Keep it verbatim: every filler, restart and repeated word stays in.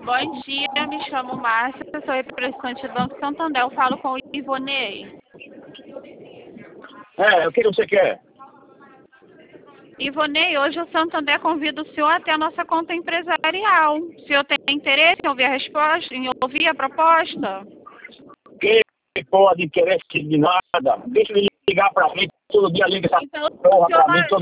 Bom dia, me chamo Márcia, sou representante do Banco Santander. Eu falo com o Ivonei. É, o que você quer? Ivonei, hoje o Santander convida o senhor até a nossa conta empresarial. O senhor tem interesse em ouvir a resposta, em ouvir a proposta? Quem pode interesse de nada? Deixa ele ligar pra mim, todo dia liga essa Então, o porra senhor pra mim, todo